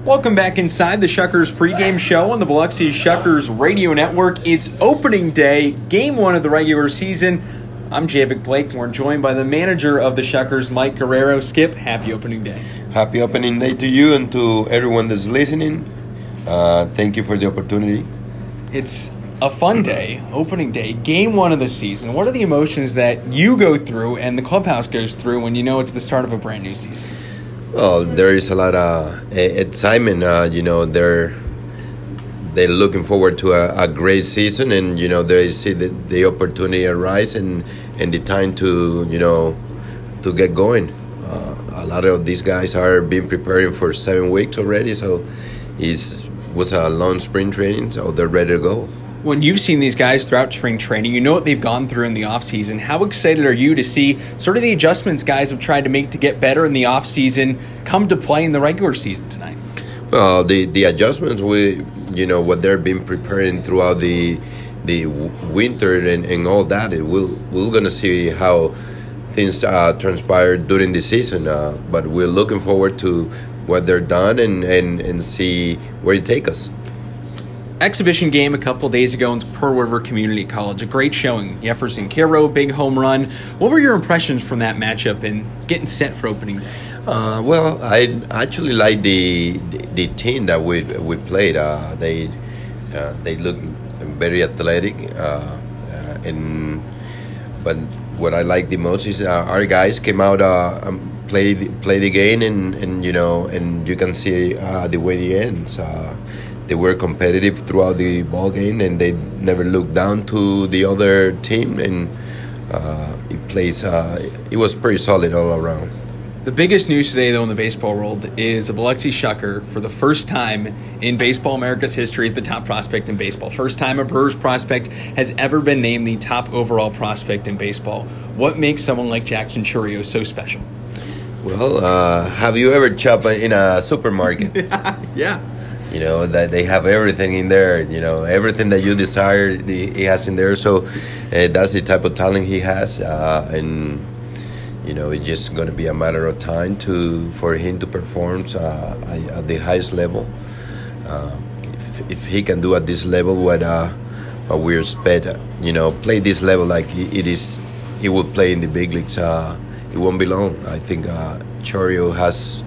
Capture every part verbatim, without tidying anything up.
Welcome back inside the Shuckers pregame show on the Biloxi Shuckers Radio Network. It's opening day, game one of the regular season. I'm Javik Blake, and we're joined by the manager of the Shuckers, Mike Guerrero. Skip, happy opening day. Happy opening day to you and to everyone that's listening. Uh, thank you for the opportunity. It's a fun day, opening day, game one of the season. What are the emotions that you go through and the clubhouse goes through when you know it's the start of a brand new season? Well, there is a lot of excitement. Uh, you know, they're they're looking forward to a, a great season, and you know they see the, the opportunity arise and, and the time to you know to get going. Uh, a lot of these guys are been preparing for seven weeks already, so it was a long spring training, so they're ready to go. When you've seen these guys throughout spring training, you know what they've gone through in the offseason. How excited are you to see sort of the adjustments guys have tried to make to get better in the offseason come to play in the regular season tonight? Well, the, the adjustments, we you know, what they've been preparing throughout the the winter and, and all that, it will, we're going to see how things uh, transpire during the season. Uh, but we're looking forward to what they're done and, and, and see where it takes us. Exhibition game a couple days ago in Pearl River Community College. A great showing. Jefferson Caro, big home run. What were your impressions from that matchup and getting set for opening day? Uh, well, I actually like the, the the team that we we played. Uh, they uh, they look very athletic, uh, uh, and but what I like the most is uh, our guys came out uh, um, play the, play the game, and, and you know and you can see uh, the way it ends. Uh, They were competitive throughout the ball game, and they never looked down to the other team. And uh, it plays. Uh, it was pretty solid all around. The biggest news today, though, in the baseball world is a Biloxi Shucker for the first time in Baseball America's history is the top prospect in baseball. First time a Brewers prospect has ever been named the top overall prospect in baseball. What makes someone like Jackson Chourio so special? Well, uh, have you ever shopped in a supermarket? Yeah. You know, that they have everything in there, you know, everything that you desire, he has in there. So uh, that's the type of talent he has. Uh, and, you know, it's just going to be a matter of time to for him to perform uh, at the highest level. Uh, if, if he can do at this level what, uh, what we expect, you know, play this level like it is, he will play in the big leagues. Uh, it won't be long. I think uh, Chourio has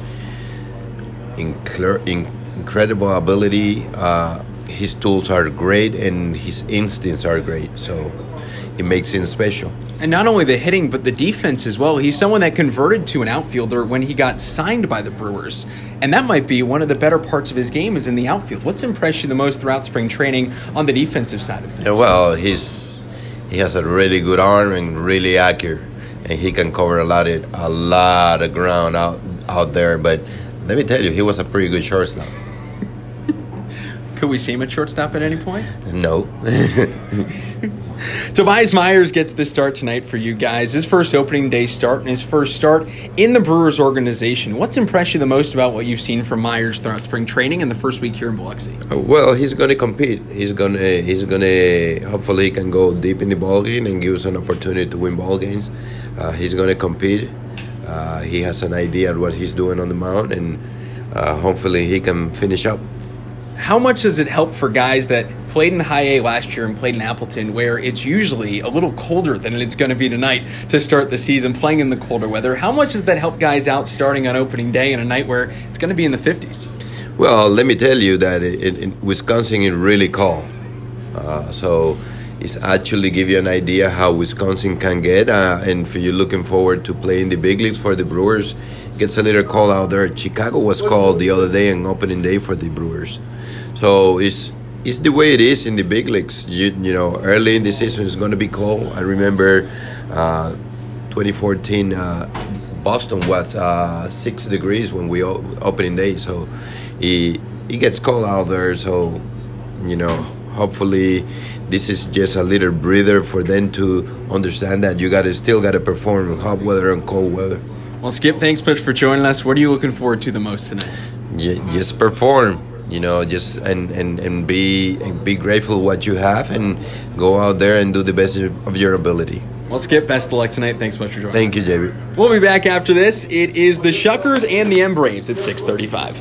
incl- in incredible ability. Uh, his tools are great, and his instincts are great. So it makes him special. And not only the hitting, but the defense as well. He's someone that converted to an outfielder when he got signed by the Brewers. And that might be one of the better parts of his game is in the outfield. What's impressed you the most throughout spring training on the defensive side of things? Yeah, well, he's he has a really good arm and really accurate, and he can cover a lot of a lot of ground out out there. But let me tell you, he was a pretty good shortstop. Could we see him at shortstop at any point? No. Tobias Myers gets the start tonight for you guys. His first opening day start and his first start in the Brewers organization. What's impressed you the most about what you've seen from Myers throughout spring training and the first week here in Biloxi? Well, he's going to compete. He's going to, he's going to, hopefully he can go deep in the ball game and give us an opportunity to win ball games. Uh, he's going to compete. Uh, he has an idea of what he's doing on the mound, and uh, hopefully he can finish up. How much does it help for guys that played in high A last year and played in Appleton, where it's usually a little colder than it's going to be tonight to start the season, playing in the colder weather? How much does that help guys out starting on opening day in a night where it's going to be in the fifties? Well, let me tell you that in, in Wisconsin it's really cold. Uh, so it's actually give you an idea how Wisconsin can get. Uh, and if you're looking forward to playing the big leagues for the Brewers, it gets a little cold out there. Chicago was cold the other day on opening day for the Brewers. So it's it's the way it is in the big leagues. You, you know, early in the season it's going to be cold. I remember uh, twenty fourteen uh, Boston was uh, six degrees when we o- opening day. So it, it gets cold out there. So, you know, hopefully this is just a little breather for them to understand that you got to still got to perform in hot weather and cold weather. Well, Skip, thanks much for joining us. What are you looking forward to the most tonight? Yeah, just perform. You know, just and, and, and be and be grateful what you have and go out there and do the best of your ability. Well, Skip, best of luck tonight. Thanks so much for joining Thank us. you, J B. We'll be back after this. It is the Shuckers and the M Braves at six thirty-five.